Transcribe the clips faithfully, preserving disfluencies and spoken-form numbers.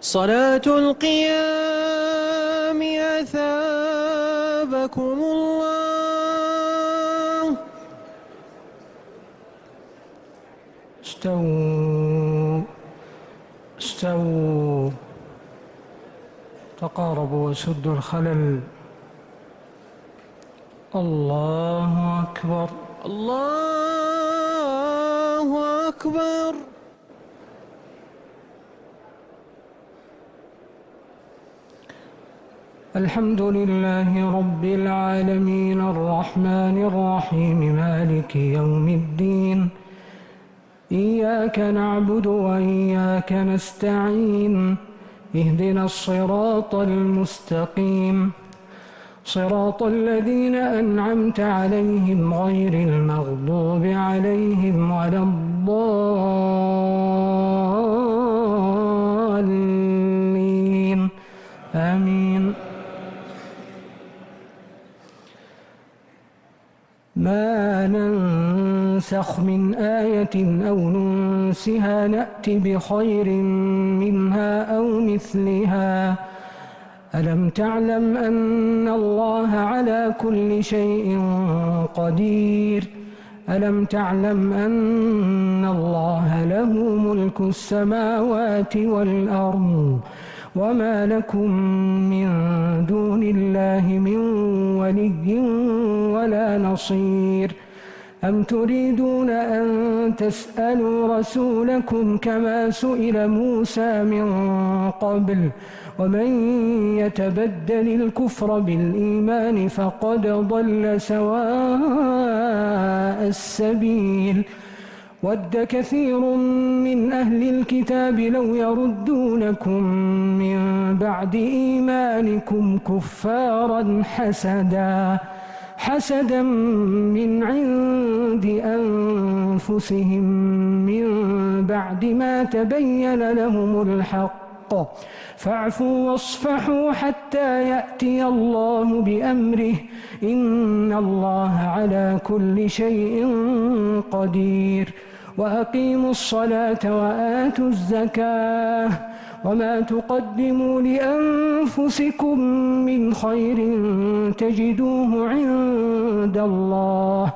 صلاة القيام أثابكم الله. استووا استووا تقاربوا وسدوا الخلل. الله أكبر. الله أكبر. الحمد لله رب العالمين الرحمن الرحيم مالك يوم الدين. إياك نعبد وإياك نستعين. اهدنا الصراط المستقيم صراط الذين أنعمت عليهم غير المغضوب عليهم ولا الضالين آمين. ما ننسخ من آية أو ننسها نأت بخير منها أو مثلها. ألم تعلم أن الله على كل شيء قدير. ألم تعلم أن الله له ملك السماوات والأرض وما لكم من دون الله من ولي ولا نصير. أم تريدون أن تسألوا رسولكم كما سئل موسى من قبل ومن يتبدل الكفر بالإيمان فقد ضل سواء السبيل. ود كثير من أهل الكتاب لو يردونكم من بعد إيمانكم كفارا حسدا حسدا من عند أنفسهم من بعد ما تبين لهم الحق فاعفوا واصفحوا حتى يأتي الله بأمره إن الله على كل شيء قدير. وأقيموا الصلاة وآتوا الزكاة وما تقدموا لأنفسكم من خير تجدوه عند الله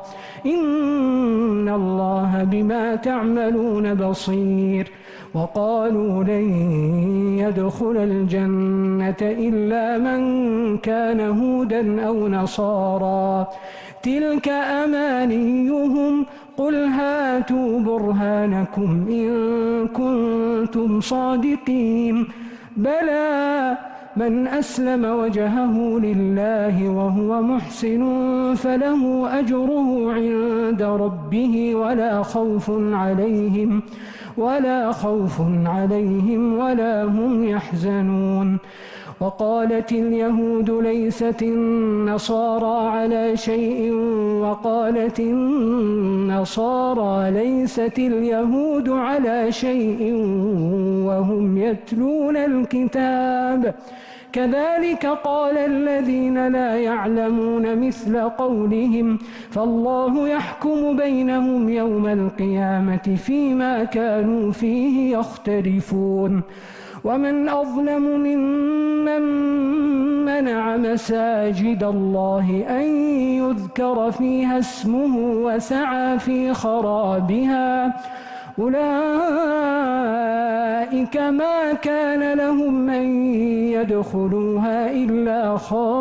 إن الله بما تعملون بصير. وقالوا لن يدخل الجنة إلا من كان هودا أو نصارى تلك أمانيهم قل هاتوا برهانكم إن كنتم صادقين. بلى من أسلم وجهه لله وهو محسن فله أجره عند ربه ولا خوف عليهم ولا خوف عليهم ولا هم يحزنون. وقالت اليهود ليست النصارى على شيء وقالت النصارى ليست اليهود على شيء وهم يتلون الكتاب كذلك قال الذين لا يعلمون مثل قولهم فالله يحكم بينهم يوم القيامة فيما كانوا فيه يختلفون. ومن أظلم ممن منع مساجد الله أن يذكر فيها اسمه وسعى في خرابها أولئك ما كان لهم أن يدخلوها إلا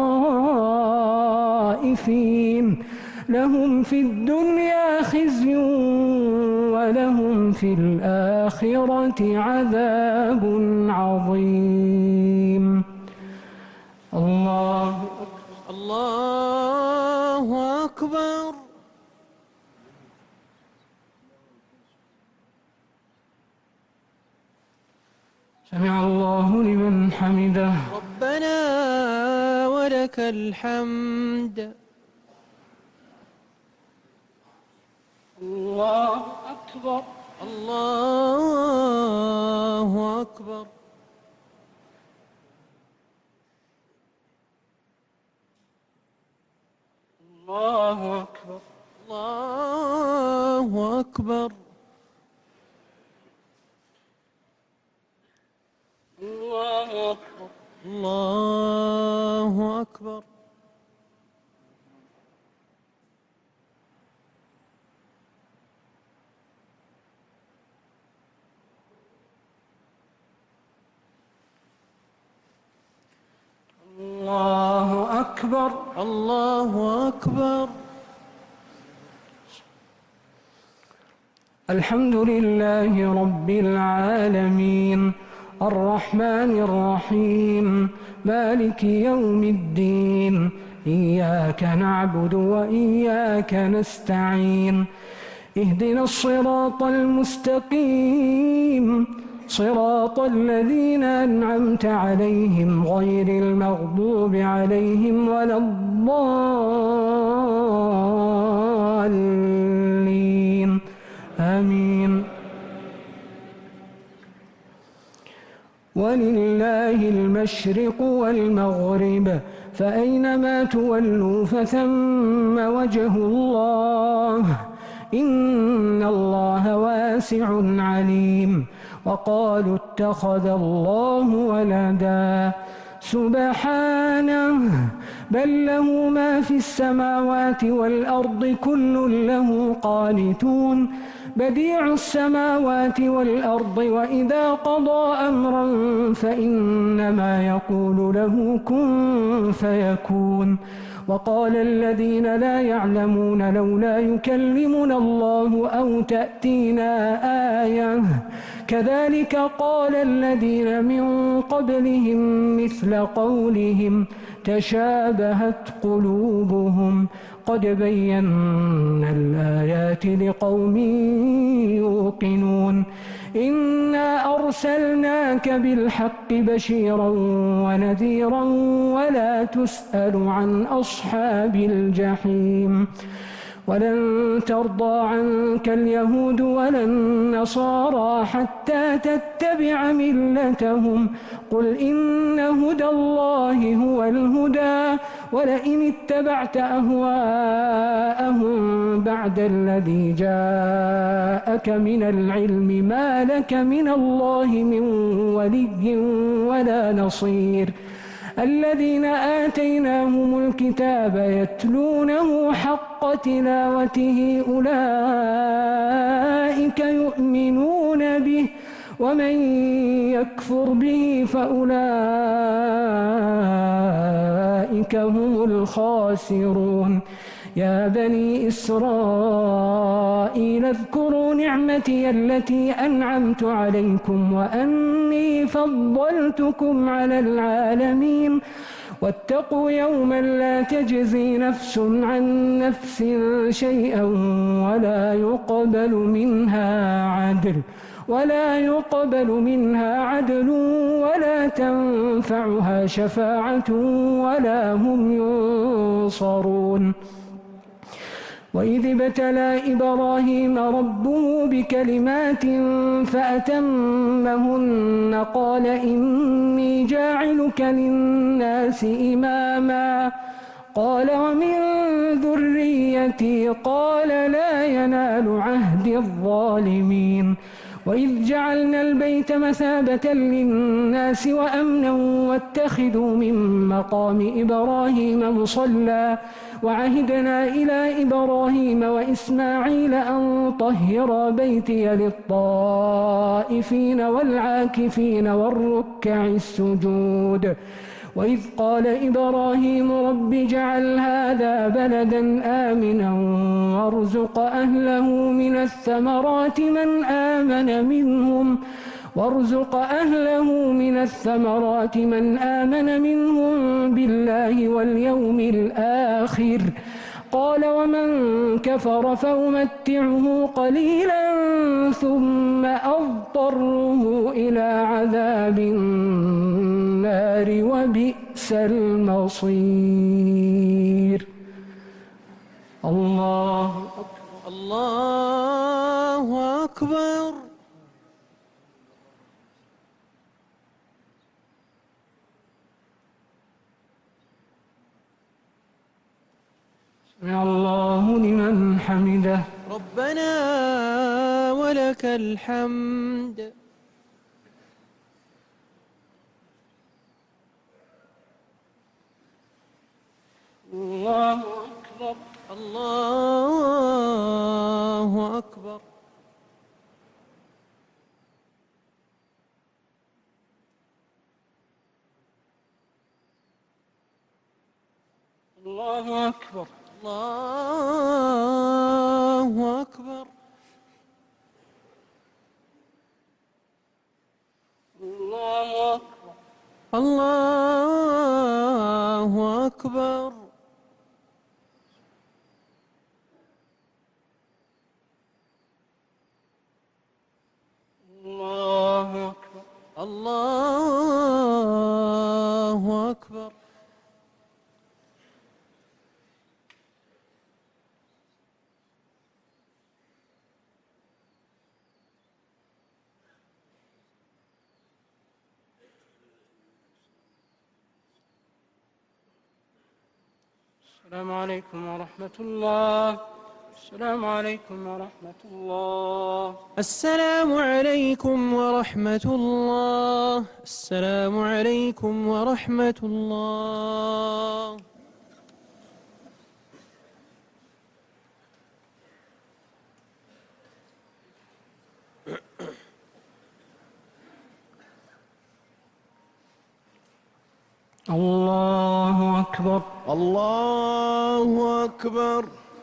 خائفين لهم في الدنيا خزي ولهم في الآخرة عذاب عظيم. الله الله أكبر. سمع الله لمن حمده. ربنا ولك الحمد. الله أكبر. الله أكبر. الله أكبر. الله أكبر. الله أكبر. الله أكبر. الله أكبر. الله أكبر. الحمد لله رب العالمين الرحمن الرحيم مالك يوم الدين إياك نعبد وإياك نستعين اهدنا الصراط المستقيم صراط الذين أنعمت عليهم غير المغضوب عليهم ولا الضالين آمين. ولله المشرق والمغرب فأينما تولوا فثم وجه الله إن الله واسع عليم. وقالوا اتخذ الله ولدا سبحانه بل له ما في السماوات والأرض كل له قانتون بديع السماوات والأرض وإذا قضى أمرا فإنما يقول له كن فيكون. وقال الذين لا يعلمون لولا يكلمنا الله أو تأتينا آية كذلك قال الذين من قبلهم مثل قولهم تشابهت قلوبهم قد بينا الآيات لقوم يوقنون. إنا أرسلناك بالحق بشيرا ونذيرا ولا تسأل عن أصحاب الجحيم. ولن ترضى عنك اليهود ولا النصارى حتى تتبع ملتهم قل إن هدى الله هو الهدى ولئن اتبعت أهواءهم بعد الذي جاءك من العلم ما لك من الله من ولي ولا نصير. الذين آتيناهم الكتاب يتلونه حق تلاوته أولئك يؤمنون به ومن يكفر به فأولئك هم الخاسرون. يا بني إسرائيل اذكروا نعمتي التي أنعمت عليكم وأني فضلتكم على العالمين واتقوا يوما لا تجزي نفس عن نفس شيئا ولا يقبل منها عدل ولا يقبل منها عدل ولا تنفعها شفاعة ولا هم ينصرون. وإذ ابتلى إبراهيم ربه بكلمات فأتمهن قال إني جاعلك للناس إماما قال ومن ذريتي قال لا ينال عهد الظالمين. وإذ جعلنا البيت مثابة للناس وأمنا واتخذوا من مقام إبراهيم مصلى وعهدنا إلى إبراهيم وإسماعيل أن طهر بيتي للطائفين والعاكفين والركع السجود. وإذ قال إبراهيم رب اجعل هذا بلدا آمنا وارزق أهله من الثمرات من آمن منهم وارزق أهله من الثمرات من آمن منهم بالله واليوم الآخر قال ومن كفر فأمتعه قليلا ثم أضطره إلى عذاب النار وبئس المصير. الله أكبر. الله أكبر. سمع الله لمن حمده. ربنا ولك الحمد. الله أكبر. الله أكبر. الله أكبر. الله أكبر. الله أكبر. الله أكبر. السلام عليكم ورحمة الله. السلام عليكم ورحمة الله. السلام عليكم ورحمة الله. السلام عليكم ورحمة الله. الله أكبر. الله أكبر.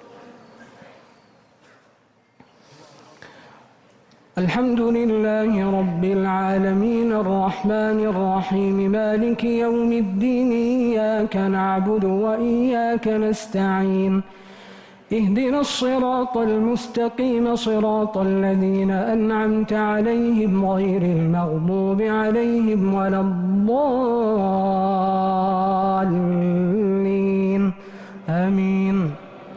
الحمد لله رب العالمين الرحمن الرحيم مالك يوم الدين إياك نعبد وإياك نستعين اهدنا الصراط المستقيم صراط الذين أنعمت عليهم غير المغضوب عليهم ولا الضالين آمين.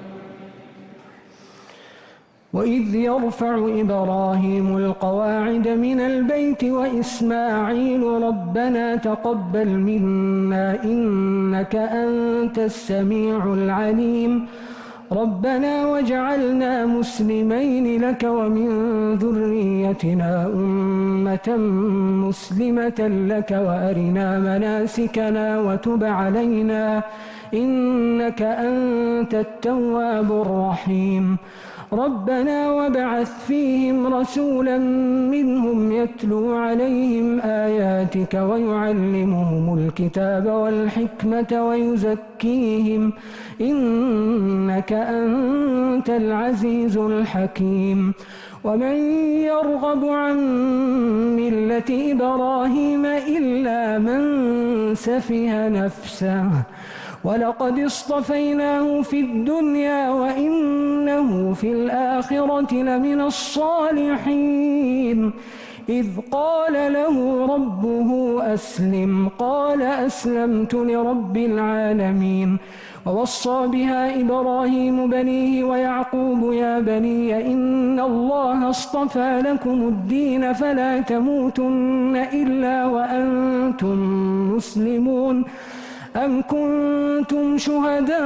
وإذ يرفع إبراهيم القواعد من البيت وإسماعيل ربنا تقبل منا إنك أنت السميع العليم ربنا واجعلنا مسلمين لك ومن ذريتنا أمة مسلمة لك وأرنا مناسكنا وتب علينا إنك أنت التواب الرحيم ربنا وابعث فيهم رسولا منهم يتلو عليهم آياتك ويعلمهم الكتاب والحكمة ويزكيهم إنك أنت العزيز الحكيم ومن يرغب عن ملة إبراهيم إلا من سفه نفسه ولقد اصطفيناه في الدنيا وإنه في الآخرة لمن الصالحين إذ قال له ربه أسلم قال أسلمت لرب العالمين ووصى بها إبراهيم بنيه ويعقوب يا بني إن الله اصطفى لكم الدين فلا تموتن إلا وأنتم مسلمون أم كنتم شهداء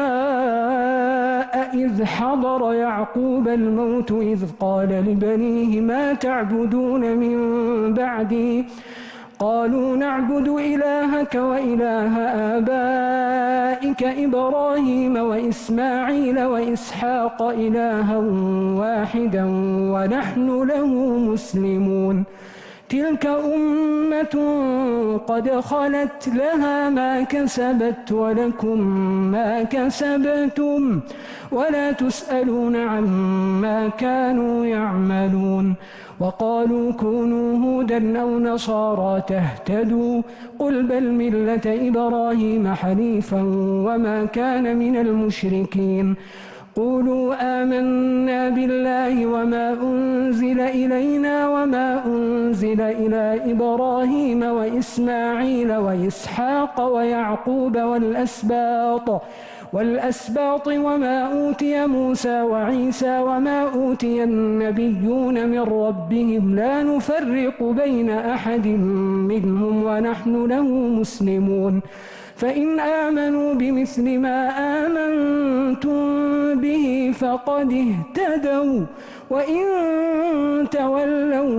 إذ حضر يعقوب الموت إذ قال لبنيه ما تعبدون من بعدي قالوا نعبد إلهك وإله آبائك إبراهيم وإسماعيل وإسحاق إلها واحدا ونحن له مسلمون تلك أمة قد خلت لها ما كسبت ولكم ما كسبتم ولا تسألون عما كانوا يعملون وقالوا كونوا هودا أو نصارى تهتدوا قل بل ملة إبراهيم حنيفا وما كان من المشركين قولوا آمنا بالله وما أنزل إلينا وما أنزل إلى إبراهيم وإسماعيل وإسحاق ويعقوب والأسباط والأسباط وما أوتي موسى وعيسى وما أوتي النبيون من ربهم لا نفرق بين أحد منهم ونحن له مسلمون فإن آمنوا بمثل ما آمنتم به فقد اهتدوا وإن تولوا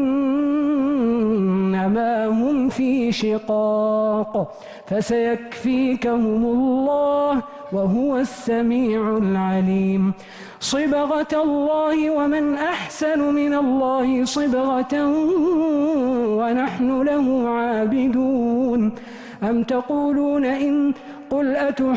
فإنما هم في شقاق فسيكفيكهم الله وهو السميع العليم صبغة الله ومن أحسن من الله صبغة ونحن له عابدون أم تقولون إن قل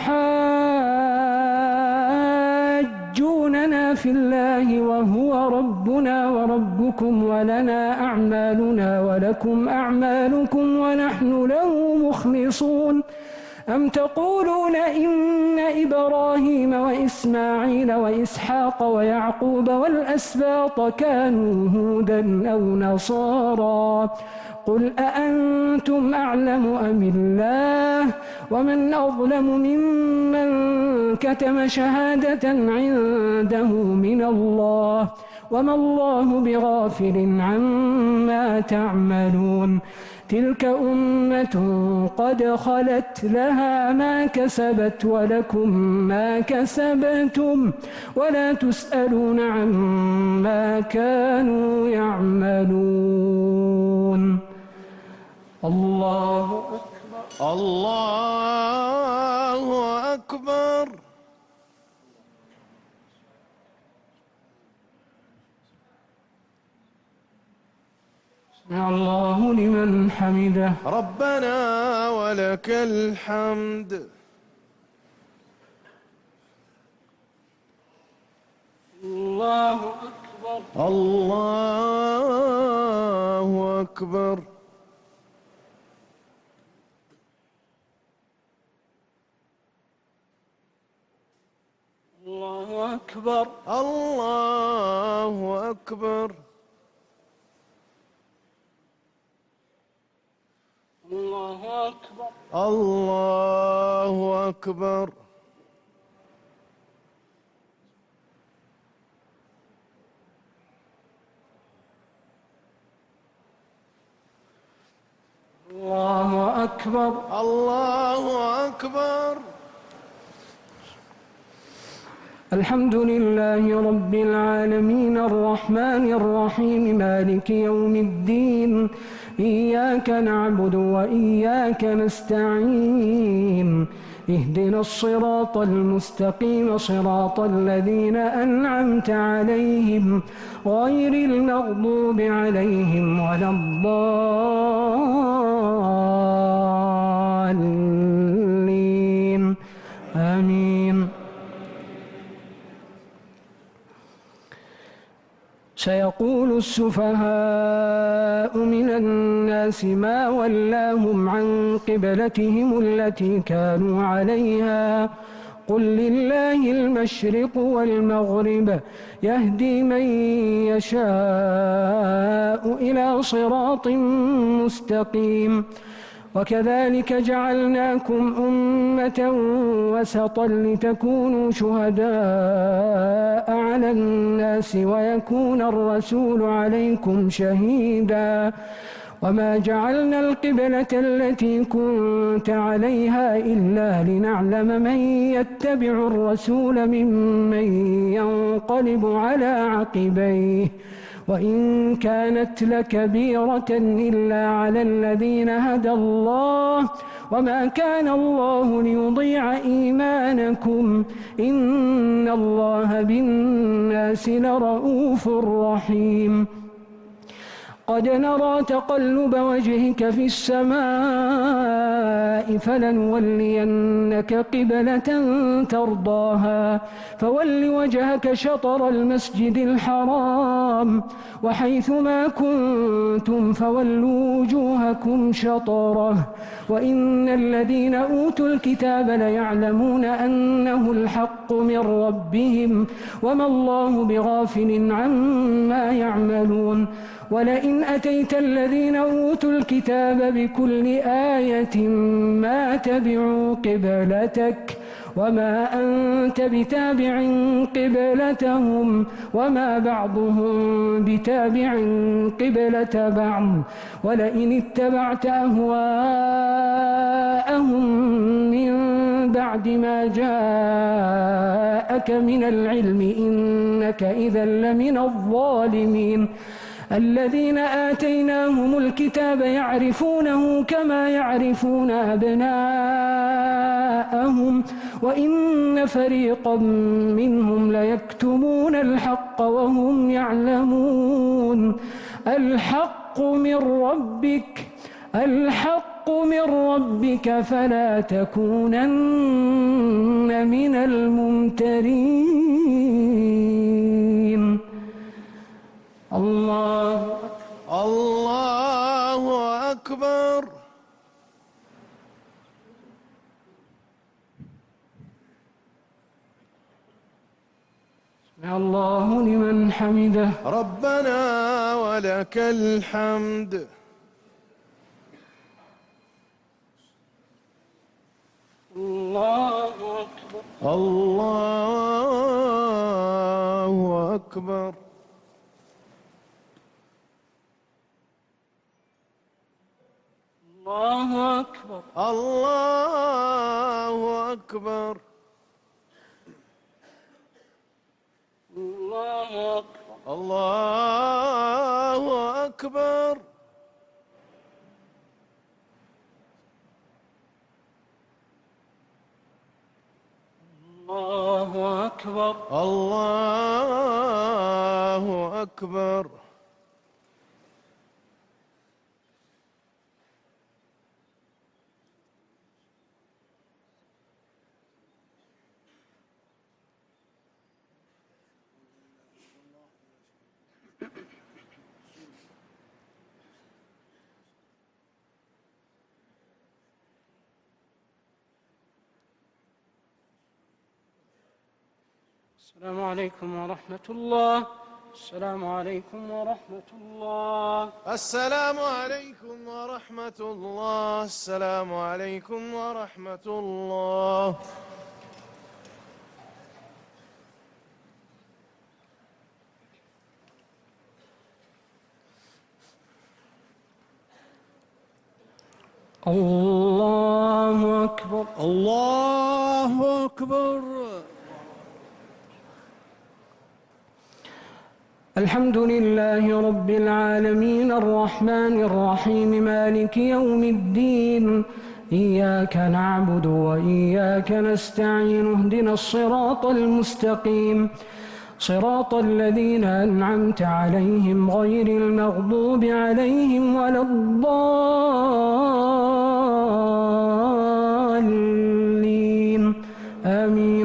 أتحاجوننا في الله وهو ربنا وربكم ولنا أعمالنا ولكم أعمالكم ونحن له مخلصون أم تقولون إن إبراهيم وإسماعيل وإسحاق ويعقوب والأسباط كانوا هودا أو نصارى قل أأنتم أعلم أم الله ومن أظلم ممن كتم شهادة عنده من الله وما الله بغافل عما تعملون تلك أمة قد خلت لها ما كسبت ولكم ما كسبتم ولا تسألون عما كانوا يعملون الله أكبر الله أكبر. سمع الله لمن حمده ربنا ولك الحمد. الله أكبر الله أكبر. الله أكبر الله أكبر. الله أكبر الله أكبر. الله أكبر الله أكبر. الحمد لله رب العالمين الرحمن الرحيم مالك يوم الدين إياك نعبد وإياك نستعين اهدنا الصراط المستقيم صراط الذين أنعمت عليهم غير المغضوب عليهم ولا الضالين آمين. سيقول السفهاء من الناس ما ولاهم عن قبلتهم التي كانوا عليها قل لله المشرق والمغرب يهدي من يشاء إلى صراط مستقيم وكذلك جعلناكم أمة وسطا لتكونوا شهداء على الناس ويكون الرسول عليكم شهيدا وما جعلنا القبلة التي كنت عليها إلا لنعلم من يتبع الرسول ممن ينقلب على عقبيه وإن كانت لكبيرة إلا على الذين هدى الله وما كان الله ليضيع إيمانكم إن الله بالناس لرؤوف رحيم قد نرى تقلب وجهك في السماء فلنولينك قبلة ترضاها فول وجهك شطر المسجد الحرام وحيث ما كنتم فولوا وجوهكم شطره وإن الذين أوتوا الكتاب ليعلمون أنه الحق من ربهم وما الله بغافل عما يعملون ولئن أتيت الذين أوتوا الكتاب بكل آية ما تبعوا قبلتك وما أنت بتابع قبلتهم وما بعضهم بتابع قبلة بعض ولئن اتبعت أهواءهم من بعد ما جاءك من العلم إنك إذا لمن الظالمين الذين آتيناهم الكتاب يعرفونه كما يعرفون أبناءهم وإن فريقا منهم ليكتمون الحق وهم يعلمون الحق من ربك الحق الحق من ربك فلا تكونن من الممترين. الله الله أكبر. سمع الله لمن حمده. ربنا ولك الحمد. الله أكبر. الله أكبر. الله أكبر. الله أكبر. الله أكبر. الله أكبر. الله أكبر. الله أكبر. السلام عليكم ورحمة الله. السلام عليكم ورحمة الله. السلام عليكم ورحمة الله. السلام عليكم ورحمة الله. الله أكبر. الله أكبر. الحمد لله رب العالمين الرحمن الرحيم مالك يوم الدين إياك نعبد وإياك نستعين اهدنا الصراط المستقيم صراط الذين أنعمت عليهم غير المغضوب عليهم ولا الضالين آمين.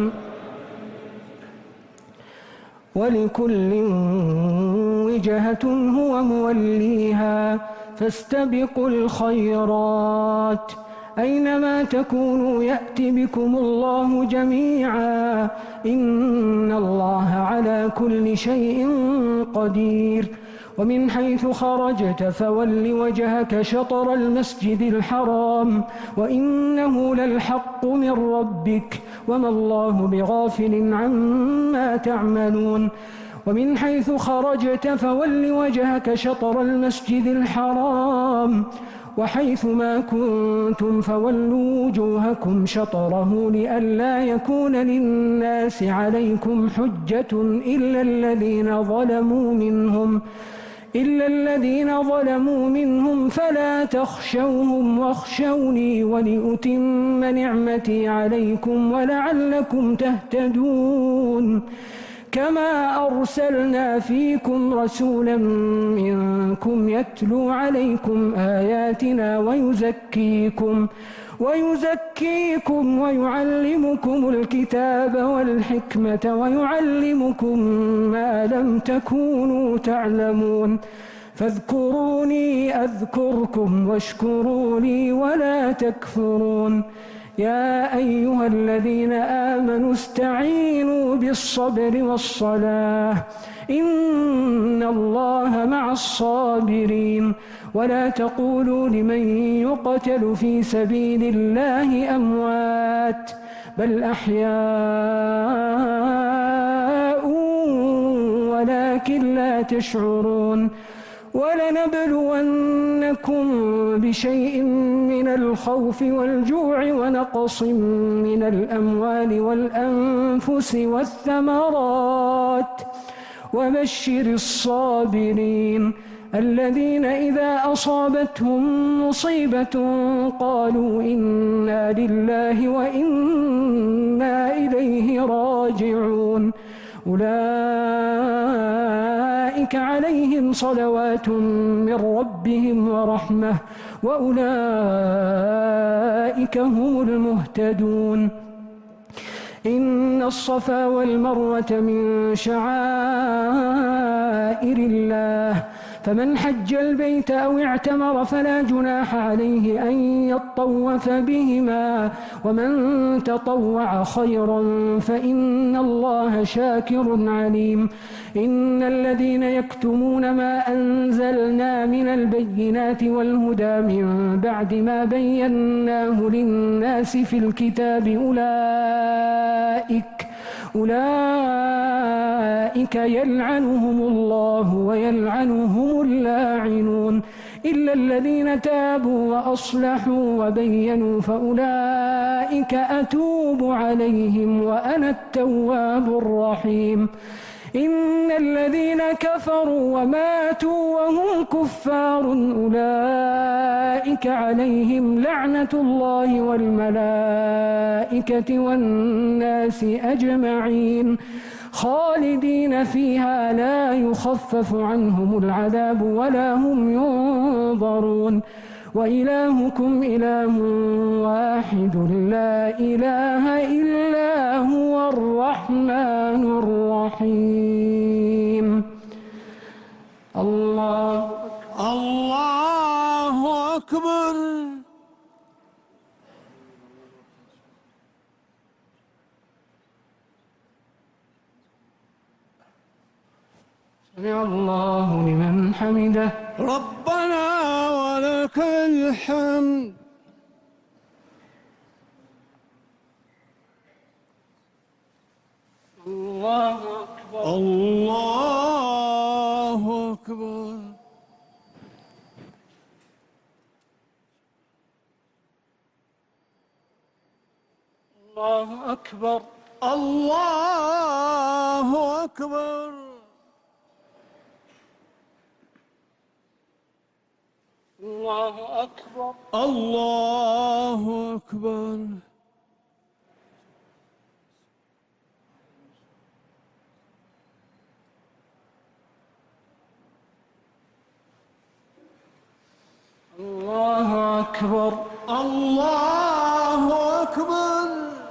ولكل وجهة هو موليها فاستبقوا الخيرات أينما تكونوا يأت بكم الله جميعا إن الله على كل شيء قدير. ومن حيث خرجت فول وجهك شطر المسجد الحرام وإنه للحق من ربك وما الله بغافل عما تعملون. ومن حيث خرجت فول وجهك شطر المسجد الحرام وحيث ما كنتم فولوا وجوهكم شطره لئلا يكون للناس عليكم حجة إلا الذين ظلموا منهم إلا الذين ظلموا منهم فلا تخشوهم واخشوني ولأتم نعمتي عليكم ولعلكم تهتدون. كما أرسلنا فيكم رسولا منكم يتلو عليكم آياتنا ويزكيكم ويزكيكم ويعلمكم الكتاب والحكمة ويعلمكم ما لم تكونوا تعلمون. فاذكروني أذكركم واشكروا لي ولا تكفرون. يا أيها الذين آمنوا استعينوا بالصبر والصلاة إن الله مع الصابرين. ولا تقولوا لمن يقتل في سبيل الله أموات بل أحياء ولكن لا تشعرون. ولنبلونكم بشيء من الخوف والجوع ونقص من الأموال والأنفس والثمرات وبشر الصابرين الذين إذا أصابتهم مصيبة قالوا إنا لله وإنا إليه راجعون. أولئك فأولئك عليهم صلوات من ربهم ورحمة وأولئك هم المهتدون. إن الصفا والمروة من شعائر الله فمن حج البيت أو اعتمر فلا جناح عليه أن يطوف بهما ومن تطوع خيرا فإن الله شاكر عليم. إن الذين يكتمون ما أنزلنا من البينات والهدى من بعد ما بيناه للناس في الكتاب أولئك أولئك يلعنهم الله ويلعنهم اللاعنون إلا الذين تابوا وأصلحوا وبينوا فأولئك أتوب عليهم وأنا التواب الرحيم. إن الذين كفروا وماتوا وهم كفار أولئك عليهم لعنة الله والملائكة والناس أجمعين خالدين فيها لا يخفف عنهم العذاب ولا هم ينظرون. وإلهكم إله واحد لا إله إلا هو الرحمن الرحيم. الله الله أكبر. سمع الله لمن حمده. ربنا ولك الحمد. الله أكبر. الله أكبر. الله أكبر. الله أكبر. الله أكبر. الله أكبر. الله أكبر. الله أكبر.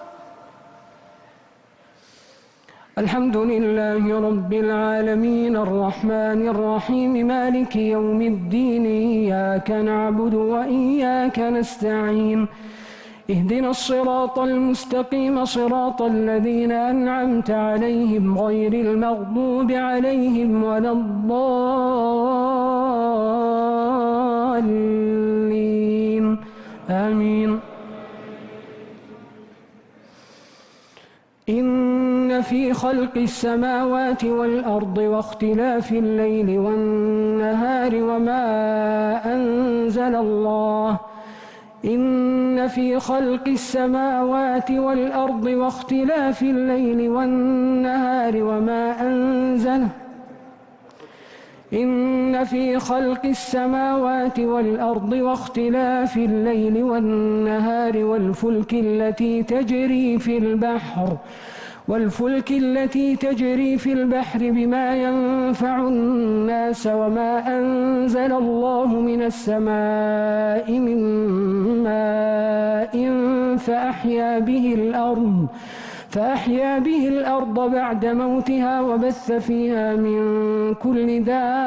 الحمد لله رب العالمين الرحمن الرحيم مالك يوم الدين إياك نعبد وإياك نستعين اهدنا الصراط المستقيم صراط الذين أنعمت عليهم غير المغضوب عليهم ولا الضالين آمين. إن في خلق السماوات والأرض واختلاف الليل والنهار وما أنزل الله إن في خلق السماوات والأرض واختلاف الليل والنهار وما أنزل إن في خلق السماوات والأرض واختلاف الليل والنهار والفلك التي تجري في البحر والفلك التي تجري في البحر بما ينفع الناس وما أنزل الله من السماء من ماء فأحيا به الأرض فأحيا به الأرض بعد موتها وبث فيها من كل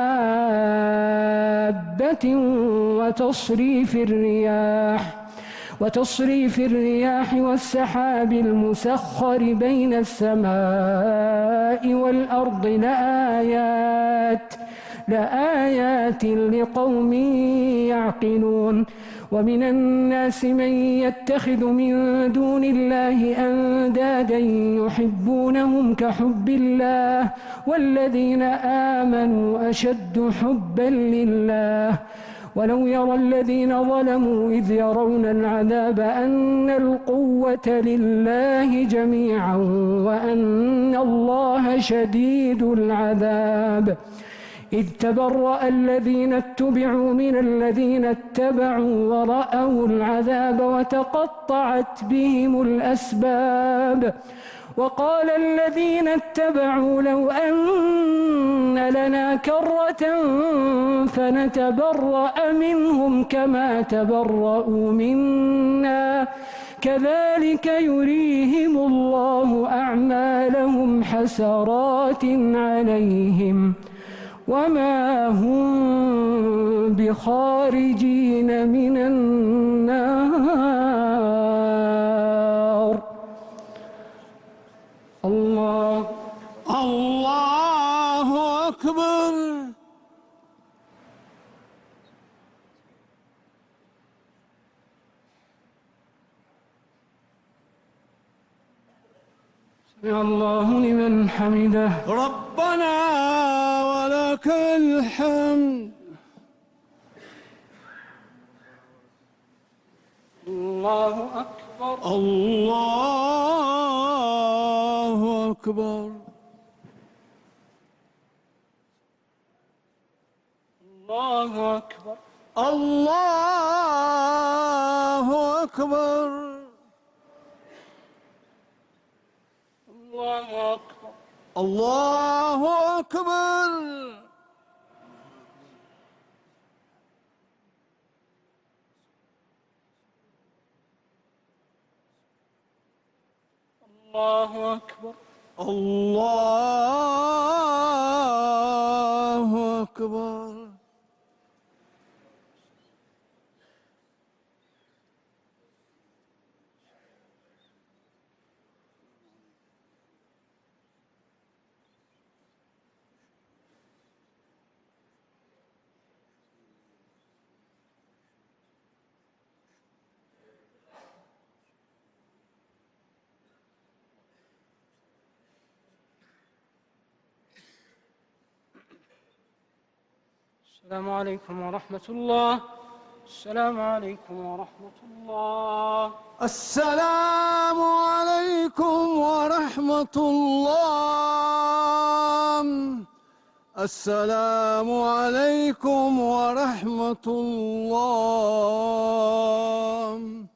دابة وتصريف الرياح وتصريف الرياح والسحاب المسخر بين السماء والأرض لآيات لآيات لقوم يعقلون. ومن الناس من يتخذ من دون الله أندادا يحبونهم كحب الله والذين آمنوا أشد حبا لله. ولو يرى الذين ظلموا إذ يرون العذاب أن القوة لله جميعا وأن الله شديد العذاب. إذ تبرأ الذين اتبعوا من الذين اتبعوا ورأوا العذاب وتقطعت بهم الأسباب وقال الذين اتبعوا لو أن لنا كرة فنتبرأ منهم كما تبرؤوا منا كذلك يريهم الله أعمالهم حسرات عليهم وما هم بخارجين من النار. الله الله أكبر. سمع الله لمن حمده. ربنا ولك الحمد. الله أكبر. الله أكبر. الله أكبر. الله أكبر. الله أكبر. الله أكبر. الله أكبر. الله أكبر. السلام عليكم ورحمة الله. السلام عليكم ورحمة الله. السلام عليكم ورحمة الله. السلام عليكم ورحمة الله.